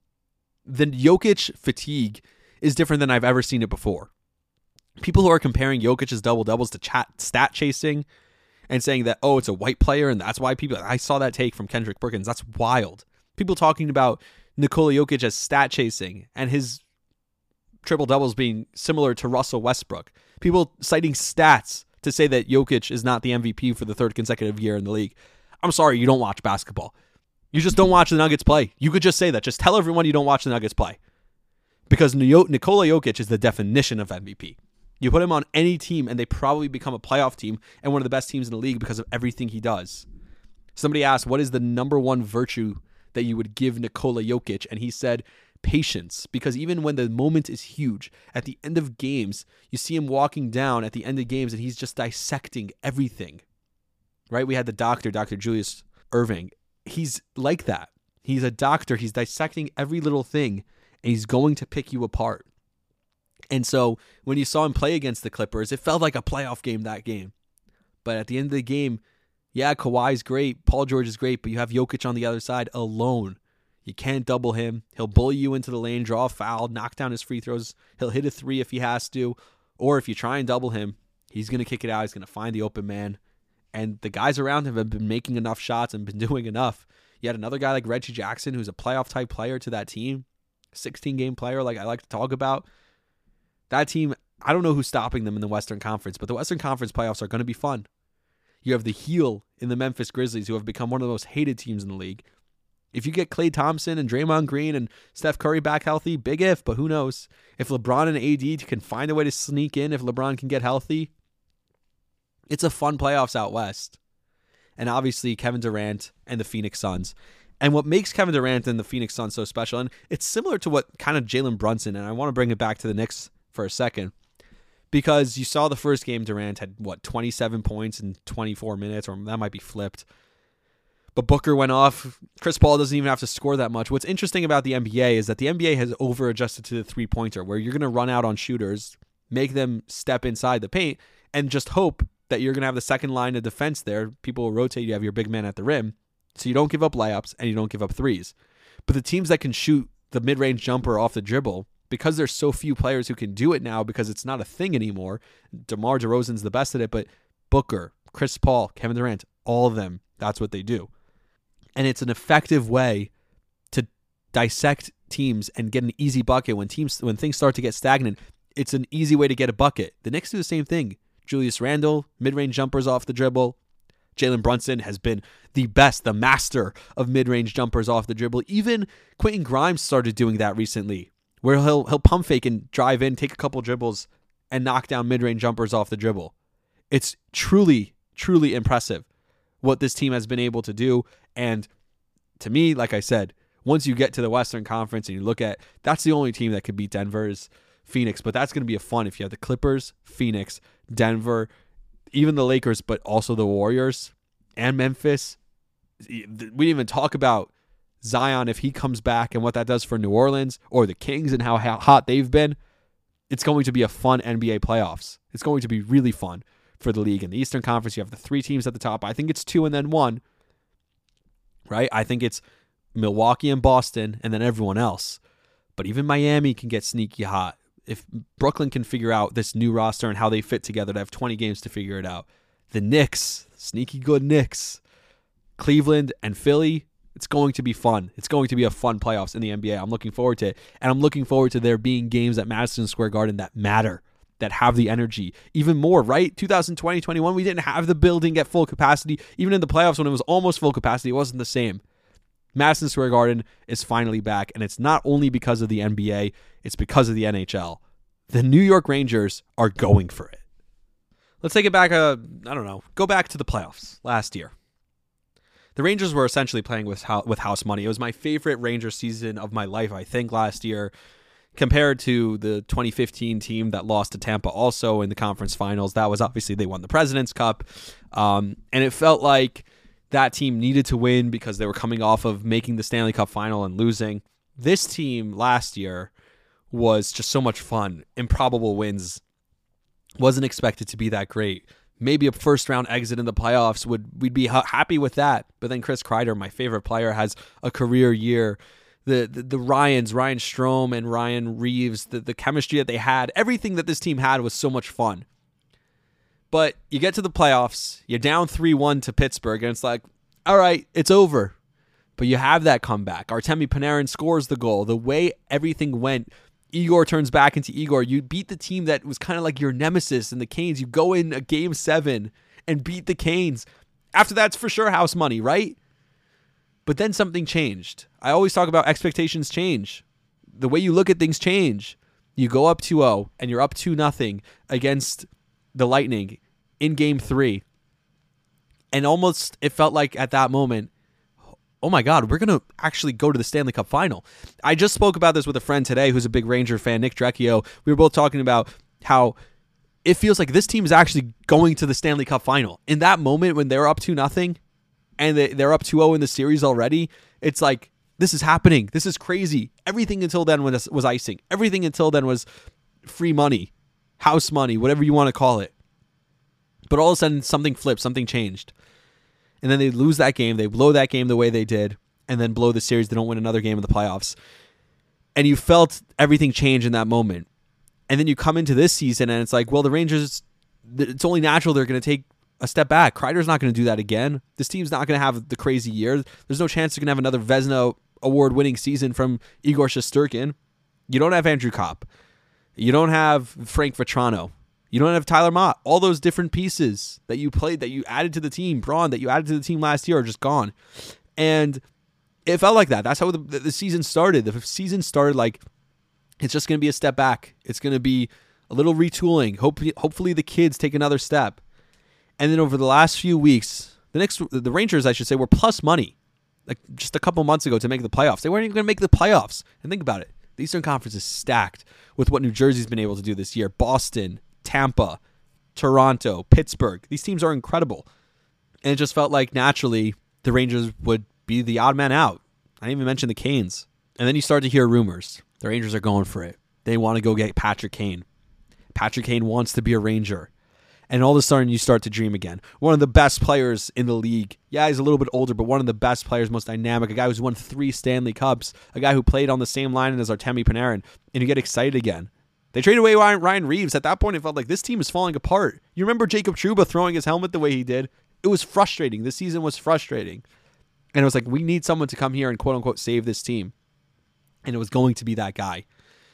The Jokic fatigue is different than I've ever seen it before. People who are comparing Jokic's double-doubles to chat, stat chasing and saying that, oh, it's a white player and that's why people... I saw that take from Kendrick Perkins. That's wild. People talking about Nikola Jokic as stat chasing and his triple-doubles being similar to Russell Westbrook. People citing stats to say that Jokic is not the M V P for the third consecutive year in the league. I'm sorry, you don't watch basketball. You just don't watch the Nuggets play. You could just say that. Just tell everyone you don't watch the Nuggets play. Because Nikola Jokic is the definition of M V P. You put him on any team and they probably become a playoff team and one of the best teams in the league because of everything he does. Somebody asked, what is the number one virtue that you would give Nikola Jokic? And he said, patience. Because even when the moment is huge, at the end of games, you see him walking down at the end of games and he's just dissecting everything. Right? We had the doctor, Doctor Julius Irving. He's like that. He's a doctor. He's dissecting every little thing and he's going to pick you apart. And so when you saw him play against the Clippers, it felt like a playoff game that game. But at the end of the game, yeah, Kawhi's great, Paul George is great, but you have Jokic on the other side alone. You can't double him. He'll bully you into the lane, draw a foul, knock down his free throws. He'll hit a three if he has to. Or if you try and double him, he's going to kick it out. He's going to find the open man. And the guys around him have been making enough shots and been doing enough. You had another guy like Reggie Jackson, who's a playoff-type player to that team, sixteen-game player like I like to talk about. That team, I don't know who's stopping them in the Western Conference, but the Western Conference playoffs are going to be fun. You have the heel in the Memphis Grizzlies, who have become one of the most hated teams in the league. If you get Klay Thompson and Draymond Green and Steph Curry back healthy, big if, but who knows? If LeBron and A D can find a way to sneak in, if LeBron can get healthy, it's a fun playoffs out west. And obviously Kevin Durant and the Phoenix Suns. And what makes Kevin Durant and the Phoenix Suns so special, and it's similar to what kind of Jalen Brunson, and I want to bring it back to the Knicks for a second, because you saw the first game, Durant had, what, twenty-seven points in twenty-four minutes, or that might be flipped. But Booker went off. Chris Paul doesn't even have to score that much. What's interesting about the N B A is that the N B A has over-adjusted to the three-pointer, where you're going to run out on shooters, make them step inside the paint, and just hope that you're going to have the second line of defense there. People will rotate. You have your big man at the rim, so you don't give up layups and you don't give up threes. But the teams that can shoot the mid-range jumper off the dribble, because there's so few players who can do it now because it's not a thing anymore, DeMar DeRozan's the best at it, but Booker, Chris Paul, Kevin Durant, all of them, that's what they do. And it's an effective way to dissect teams and get an easy bucket when teams when things start to get stagnant. It's an easy way to get a bucket. The Knicks do the same thing. Julius Randle, mid-range jumpers off the dribble. Jalen Brunson has been the best, the master of mid-range jumpers off the dribble. Even Quentin Grimes started doing that recently, where he'll he'll pump fake and drive in, take a couple dribbles, and knock down mid-range jumpers off the dribble. It's truly, truly impressive what this team has been able to do. And to me, like I said, once you get to the Western Conference and you look at, that's the only team that could beat Denver's Phoenix. But that's going to be a fun if you have the Clippers, Phoenix, Denver, even the Lakers, but also the Warriors and Memphis. We didn't even talk about Zion if he comes back and what that does for New Orleans, or the Kings and how hot they've been. It's going to be a fun N B A playoffs. It's going to be really fun for the league. In the Eastern Conference, you have the three teams at the top. I think it's two and then one, right? I think it's Milwaukee and Boston and then everyone else. But even Miami can get sneaky hot. If Brooklyn can figure out this new roster and how they fit together, to have twenty games to figure it out. The Knicks, sneaky good Knicks, Cleveland and Philly, it's going to be fun. It's going to be a fun playoffs in the N B A. I'm looking forward to it. And I'm looking forward to there being games at Madison Square Garden that matter, that have the energy. Even more, right? twenty twenty, twenty-one, we didn't have the building at full capacity. Even in the playoffs when it was almost full capacity, it wasn't the same. Madison Square Garden is finally back, and it's not only because of the N B A, it's because of the N H L. The New York Rangers are going for it. Let's take it back, uh, I don't know, go back to the playoffs last year. The Rangers were essentially playing with with house money. It was my favorite Rangers season of my life, I think, last year, compared to the twenty fifteen team that lost to Tampa also in the conference finals. That was obviously, they won the President's Cup, um, and it felt like that team needed to win because they were coming off of making the Stanley Cup final and losing. This team last year was just so much fun. Improbable wins. Wasn't expected to be that great. Maybe a first round exit in the playoffs would we'd be ha- happy with that. But then Chris Kreider, my favorite player, has a career year. The the, the Ryans, Ryan Strome and Ryan Reeves, the, the chemistry that they had, everything that this team had was so much fun. But you get to the playoffs, you're down three one to Pittsburgh, and it's like, all right, it's over. But you have that comeback. Artemi Panarin scores the goal. The way everything went, Igor turns back into Igor. You beat the team that was kind of like your nemesis in the Canes. You go in a game seven and beat the Canes. After that's for sure house money, right? But then something changed. I always talk about expectations change. The way you look at things change. You go up two oh and you're up two nothing against the Lightning in game three. And almost it felt like at that moment, oh my God, we're going to actually go to the Stanley Cup final. I just spoke about this with a friend today who's a big Ranger fan, Nick Drecchio. We were both talking about how it feels like this team is actually going to the Stanley Cup final. In that moment when they're up two nothing and they're up two oh in the series already, it's like, this is happening. This is crazy. Everything until then was, was icing. Everything until then was free money, house money, whatever you want to call it. But all of a sudden, something flipped, something changed. And then they lose that game. They blow that game the way they did. and then blow the series. They don't win another game in the playoffs. And you felt everything change in that moment. And then you come into this season and it's like, well, the Rangers, it's only natural they're going to take a step back. Kreider's not going to do that again. This team's not going to have the crazy year. There's no chance they're going to have another Vezina award-winning season from Igor Shesterkin. You don't have Andrew Kopp. You don't have Frank Vetrano. You don't have Tyler Mott. All those different pieces that you played, that you added to the team, Braun, that you added to the team last year are just gone. And it felt like that. That's how the, the season started. The season started like it's just going to be a step back. It's going to be a little retooling. Hopefully, hopefully the kids take another step. And then over the last few weeks, the next the Rangers, I should say, were plus money. Like just a couple months ago to make the playoffs. They weren't even going to make the playoffs. And think about it. The Eastern Conference is stacked with what New Jersey's been able to do this year. Boston, Tampa, Toronto, Pittsburgh. These teams are incredible. And it just felt like naturally the Rangers would be the odd man out. I didn't even mention the Canes. And then you start to hear rumors. The Rangers are going for it. They want to go get Patrick Kane. Patrick Kane wants to be a Ranger. And all of a sudden you start to dream again. One of the best players in the league. Yeah, he's a little bit older, but one of the best players, most dynamic. A guy who's won three Stanley Cups. A guy who played on the same line as Artemi Panarin. And you get excited again. They traded away Ryan, Ryan Reeves. At that point, it felt like this team is falling apart. You remember Jacob Trouba throwing his helmet the way he did? It was frustrating. This season was frustrating. And it was like, we need someone to come here and quote-unquote save this team. And it was going to be that guy.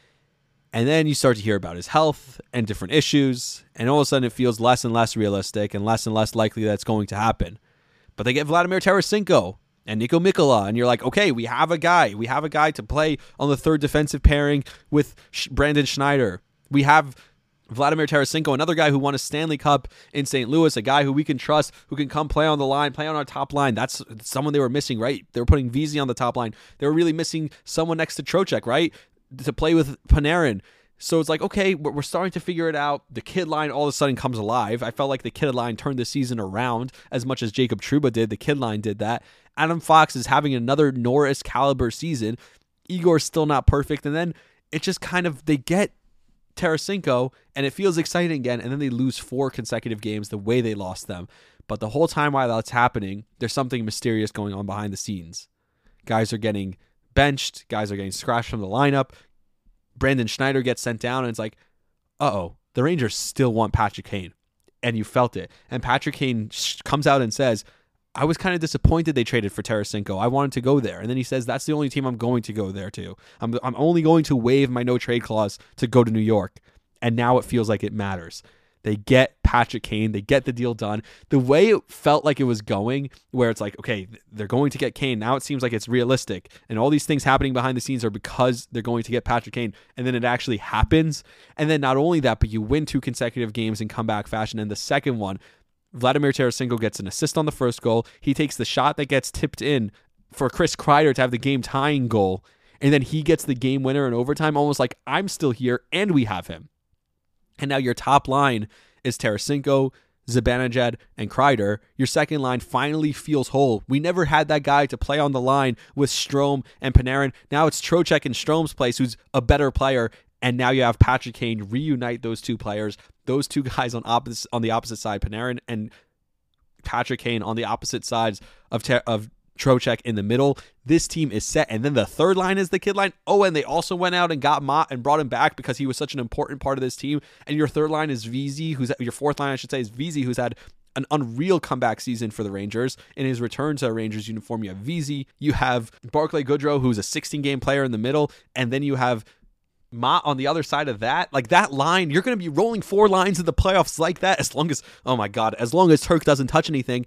And then you start to hear about his health and different issues. And all of a sudden, it feels less and less realistic and less and less likely that's going to happen. But they get Vladimir Tarasenko and Nico Mikkola. And you're like, okay, we have a guy. We have a guy to play on the third defensive pairing with Brandon Schneider. We have Vladimir Tarasenko, another guy who won a Stanley Cup in Saint Louis, a guy who we can trust, who can come play on the line, play on our top line. That's someone they were missing, right? They were putting Vesey on the top line. They were really missing someone next to Trocheck, right? To play with Panarin. So it's like, okay, we're starting to figure it out. The kid line all of a sudden comes alive. I felt like the kid line turned the season around as much as Jacob Trouba did. The kid line did that. Adam Fox is having another Norris caliber season. Igor's still not perfect. And then it just kind of, they get Tarasenko and it feels exciting again. And then they lose four consecutive games the way they lost them. But the whole time while that's happening, there's something mysterious going on behind the scenes. Guys are getting benched. Guys are getting scratched from the lineup. Brandon Schneider gets sent down, and it's like, uh-oh, the Rangers still want Patrick Kane. And you felt it. And Patrick Kane sh- comes out and says, I was kind of disappointed they traded for Tarasenko. I wanted to go there. And then he says, that's the only team I'm going to go there to. I'm, I'm only going to waive my no-trade clause to go to New York. And now it feels like it matters. They get Patrick Kane. They get the deal done. The way it felt like it was going, where it's like, okay, they're going to get Kane. Now it seems like it's realistic. And all these things happening behind the scenes are because they're going to get Patrick Kane. And then it actually happens. And then not only that, but you win two consecutive games in comeback fashion. And the second one, Vladimir Tarasenko gets an assist on the first goal. He takes the shot that gets tipped in for Chris Kreider to have the game-tying goal. And then he gets the game winner in overtime, almost like I'm still here and we have him. And now your top line is Tarasenko, Zibanejad, and Kreider. Your second line finally feels whole. We never had that guy to play on the line with Strome and Panarin. Now it's Trocheck in Strome's place, who's a better player. And now you have Patrick Kane reunite those two players. Those two guys on opposite on the opposite side, Panarin and Patrick Kane on the opposite sides of ter- of Trocheck in the middle. This team is set. And then the third line is the kid line. Oh, and they also went out and got Mott and brought him back because he was such an important part of this team. And your third line is Vesey, who's your fourth line, I should say, is Vesey, who's had an unreal comeback season for the Rangers. In his return to a Rangers uniform, you have Vesey. You have Barclay Goodrow, who's a sixteen-game player in the middle. And then you have Mott on the other side of that. Like that line, you're going to be rolling four lines in the playoffs like that as long as, oh my God, as long as Turk doesn't touch anything.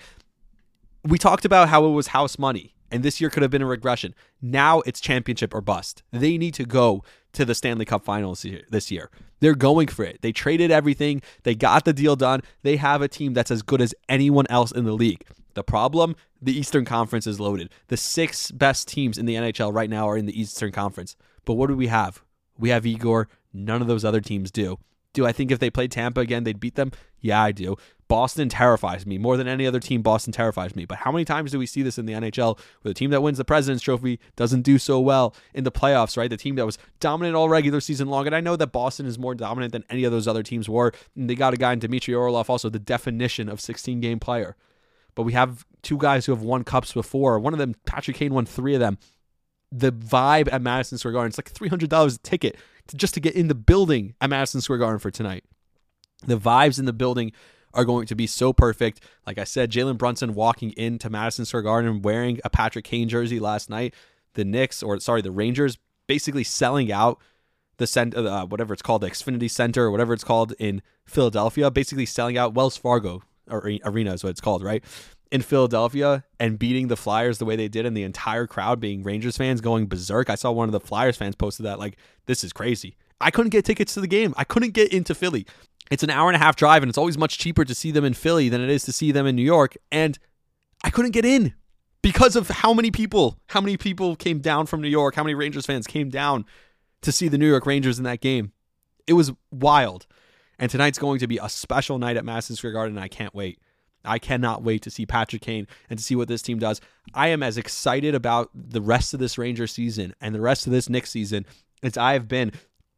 We talked about how it was house money, and this year could have been a regression. Now it's championship or bust. They need to go to the Stanley Cup Finals this year. They're going for it. They traded everything. They got the deal done. They have a team that's as good as anyone else in the league. The problem, the Eastern Conference is loaded. The six best teams in the N H L right now are in the Eastern Conference. But what do we have? We have Igor. None of those other teams do. Do I think if they played Tampa again, they'd beat them? Yeah, I do. Boston terrifies me. More than any other team, Boston terrifies me. But how many times do we see this in the N H L where the team that wins the President's Trophy doesn't do so well in the playoffs, right? The team that was dominant all regular season long. And I know that Boston is more dominant than any of those other teams were. And they got a guy in Dmitry Orlov, also the definition of sixteen-game player. but we have two guys who have won cups before. One of them, Patrick Kane, won three of them. The vibe at Madison Square Garden, it's like three hundred dollars a ticket to, just to get in the building at Madison Square Garden for tonight. The vibes in the building are going to be so perfect. Like I said, Jalen Brunson walking into Madison Square Garden wearing a Patrick Kane jersey last night. The Knicks, or sorry, the Rangers, basically selling out the cent- uh, whatever it's called, the Xfinity Center, or whatever it's called in Philadelphia, basically selling out Wells Fargo Arena is what it's called, right? In Philadelphia, and beating the Flyers the way they did, and the entire crowd being Rangers fans going berserk. I saw one of the Flyers fans posted that, like, this is crazy. I couldn't get tickets to the game. I couldn't get into Philly. It's an hour and a half drive, and it's always much cheaper to see them in Philly than it is to see them in New York, and I couldn't get in because of how many people, how many people came down from New York, how many Rangers fans came down to see the New York Rangers in that game. It was wild. And tonight's going to be a special night at Madison Square Garden, and I can't wait. I cannot wait to see Patrick Kane and to see what this team does. I am as excited about the rest of this Ranger season and the rest of this Knicks season as I have been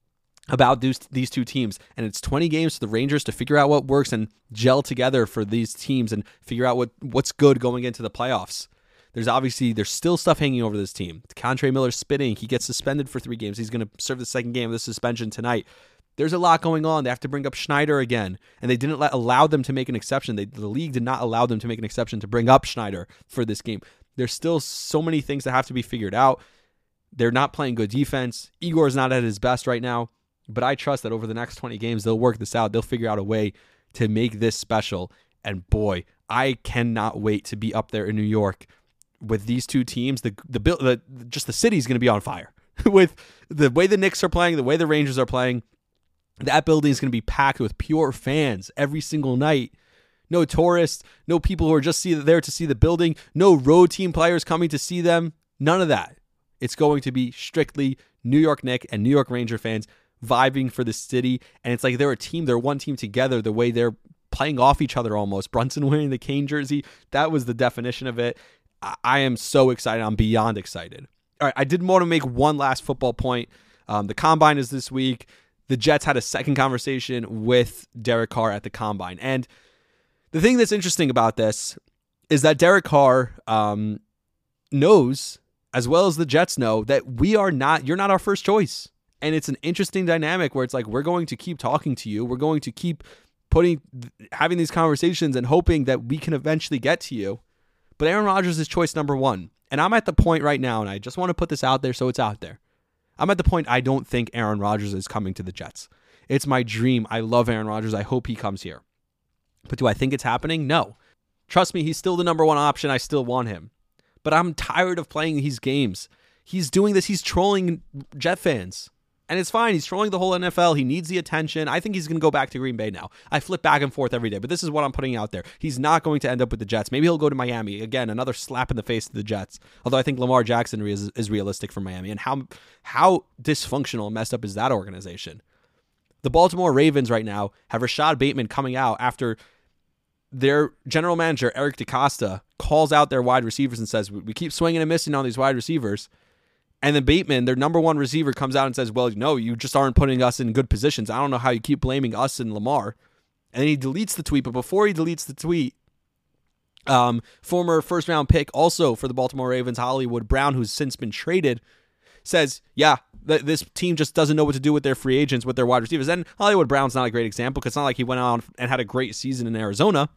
about these, these two teams. And it's twenty games for the Rangers to figure out what works and gel together for these teams and figure out what, what's good going into the playoffs. There's obviously, there's still stuff hanging over this team. Contre Miller's spitting. He gets suspended for three games. He's going to serve the second game of the suspension tonight. There's a lot going on. They have to bring up Schneider again, and they didn't let, allow them to make an exception. They, the league did not allow them to make an exception to bring up Schneider for this game. There's still so many things that have to be figured out. They're not playing good defense. Igor's not at his best right now, but I trust that over the next twenty games, they'll work this out. They'll figure out a way to make this special, and boy, I cannot wait to be up there in New York with these two teams. The the, the just the city's going to be on fire with the way the Knicks are playing, the way the Rangers are playing. That building is going to be packed with pure fans every single night. No tourists, no people who are just see, there to see the building, no road team players coming to see them. None of that. It's going to be strictly New York Knicks and New York Ranger fans vibing for the city. And it's like they're a team. They're one team together the way they're playing off each other almost. Brunson wearing the Kane jersey. That was the definition of it. I, I am so excited. I'm beyond excited. All right, I did want to make one last football point. Um, the Combine is this week. The Jets had a second conversation with Derek Carr at the Combine. And the thing that's interesting about this is that Derek Carr um, knows, as well as the Jets know, that we are not, you're not our first choice. And it's an interesting dynamic where it's like, we're going to keep talking to you. We're going to keep putting, having these conversations and hoping that we can eventually get to you. But Aaron Rodgers is choice number one. And I'm at the point right now, and I just want to put this out there so it's out there. I'm at the point I don't think Aaron Rodgers is coming to the Jets. It's my dream. I love Aaron Rodgers. I hope he comes here. But do I think it's happening? No. Trust me, he's still the number one option. I still want him. But I'm tired of playing these games. He's doing this. He's trolling Jet fans. And it's fine. He's trolling the whole N F L. He needs the attention. I think he's going to go back to Green Bay now. I flip back and forth every day, but this is what I'm putting out there. He's not going to end up with the Jets. Maybe he'll go to Miami. Again, another slap in the face to the Jets. Although I think Lamar Jackson is, is realistic for Miami. And how, how dysfunctional and messed up is that organization? The Baltimore Ravens right now have Rashad Bateman coming out after their general manager, Eric DeCosta, calls out their wide receivers and says, we keep swinging and missing on these wide receivers. And then Bateman, their number one receiver, comes out and says, well, no, you just aren't putting us in good positions. I don't know how you keep blaming us and Lamar. And then he deletes the tweet. But before he deletes the tweet, um, former first-round pick also for the Baltimore Ravens, Hollywood Brown, who's since been traded, says, yeah, th- this team just doesn't know what to do with their free agents, with their wide receivers. And Hollywood Brown's not a great example because it's not like he went on and had a great season in Arizona.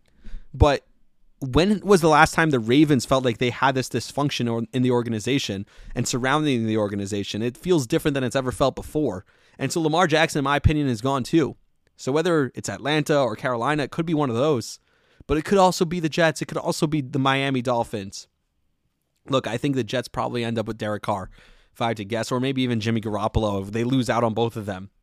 But when was the last time the Ravens felt like they had this dysfunction in the organization and surrounding the organization? It feels different than it's ever felt before. And so Lamar Jackson, in my opinion, is gone too. So whether it's Atlanta or Carolina, it could be one of those. But it could also be the Jets. It could also be the Miami Dolphins. Look, I think the Jets probably end up with Derek Carr, if I had to guess, or maybe even Jimmy Garoppolo if they lose out on both of them.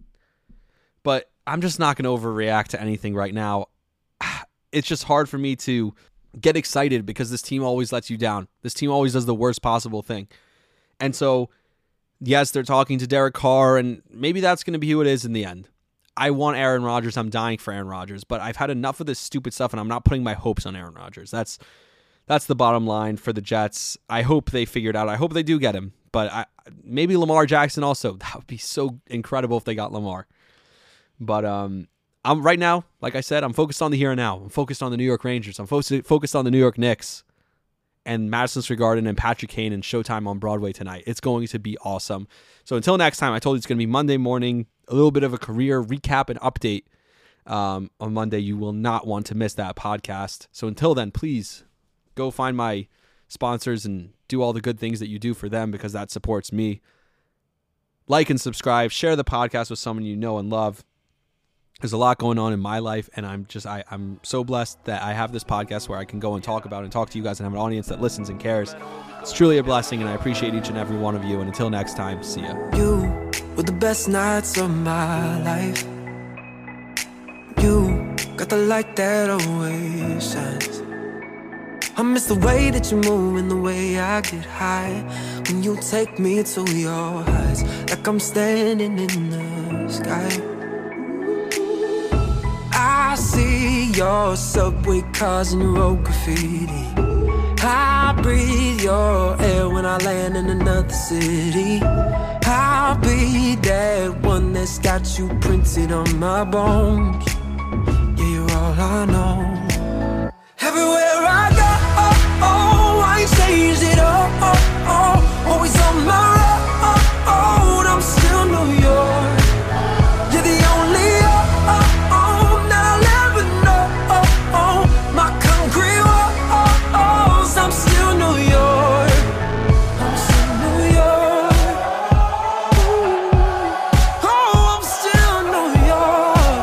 But I'm just not going to overreact to anything right now. It's just hard for me to get excited because this team always lets you down. This team always does the worst possible thing. And so, yes, they're talking to Derek Carr, and maybe that's going to be who it is in the end. I want Aaron Rodgers. I'm dying for Aaron Rodgers, but I've had enough of this stupid stuff, and I'm not putting my hopes on Aaron Rodgers. That's that's the bottom line for the Jets. I hope they figure it out. I hope they do get him, but I, maybe Lamar Jackson also. That would be so incredible if they got Lamar. But um, I'm right now, like I said, I'm focused on the here and now. I'm focused on the New York Rangers. I'm fo- focused on the New York Knicks and Madison Square Garden and Patrick Kane and Showtime on Broadway tonight. It's going to be awesome. So until next time, I told you it's going to be Monday morning, a little bit of a career recap and update um, on Monday. You will not want to miss that podcast. So until then, please go find my sponsors and do all the good things that you do for them, because that supports me. Like and subscribe. Share the podcast with someone you know and love. There's a lot going on in my life, and I'm just I, I'm so blessed that I have this podcast where I can go and talk about and talk to you guys and have an audience that listens and cares. It's truly a blessing, and I appreciate each and every one of you. And until next time, see ya. You were the best nights of my life. You got the light that always shines. I miss the way that you move and the way I get high when you take me to your heights, like I'm standing in the sky. I see your subway cars and your road graffiti. I breathe your air when I land in another city. I'll be that one that's got you printed on my bones. Yeah, you're all I know. Everywhere I go, oh, oh, I ain't changed it, oh, oh, oh. Always on my road, I'm still New York. You're the only, oh, oh, oh, that I'll ever know, oh, oh. My concrete walls, I'm still New York. I'm still New York. Ooh. Oh, I'm still New York.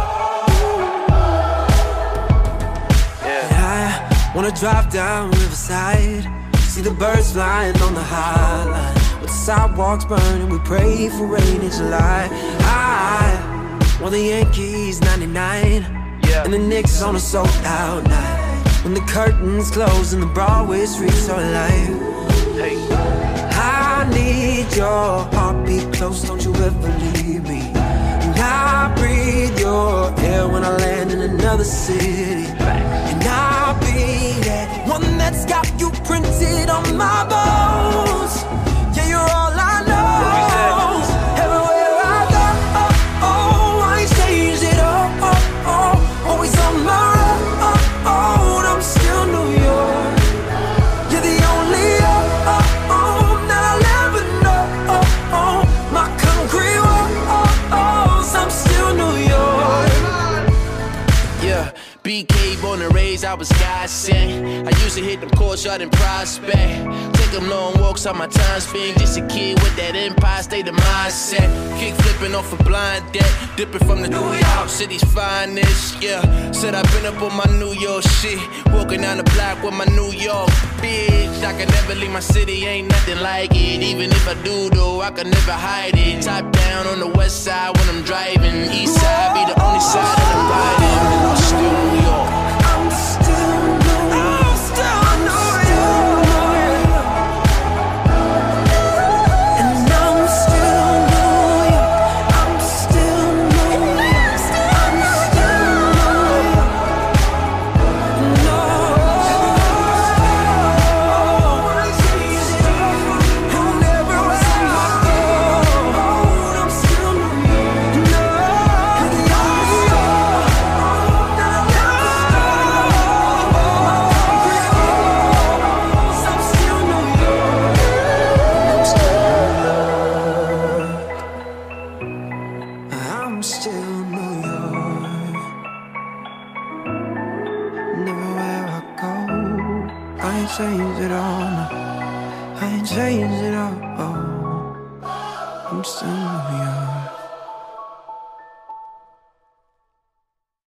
Ooh. Yeah. I wanna drive down Riverside, see the birds flying on the High Line. With the sidewalks burning, we pray for rain in July. I want the Yankees ninety-nine, yeah, and the Knicks on a sold out night. When the curtains close and the Broadway streets are alive. Hey. I need your heartbeat close, don't you ever leave me. And I breathe your air when I land in another city. And I'll be that one that's got you printed on my bones. Yeah, you're all I know. Everywhere I go, oh, oh, I ain't changed it, oh, oh, oh. Always on my road, I'm still New York. You're the only, oh, oh, oh, that I'll ever know, oh, oh. My concrete walls, I'm still New York. Yeah, B K born and raised, I was God sent. I used to hit them courts out in Prospect. Take them long walks on my time spent. Just a kid with that Empire State of mindset. Kick flipping off a blind deck, dipping from the New York City's finest. Yeah, said I've been up on my New York shit. Walking down the block with my New York bitch. I can never leave my city, ain't nothing like it. Even if I do though, I can never hide it. Top down on the west side when I'm driving. East side be the only side that I'm riding. I'm still New York. I'm still New York. I'm still New York. And I'm still New York. I'm still New York. I'm still New York. No. Whenever I go, I'm still New York. I'm still New York. And everywhere I go, I ain't changed it all, no. I ain't changed it all. I'm still New York.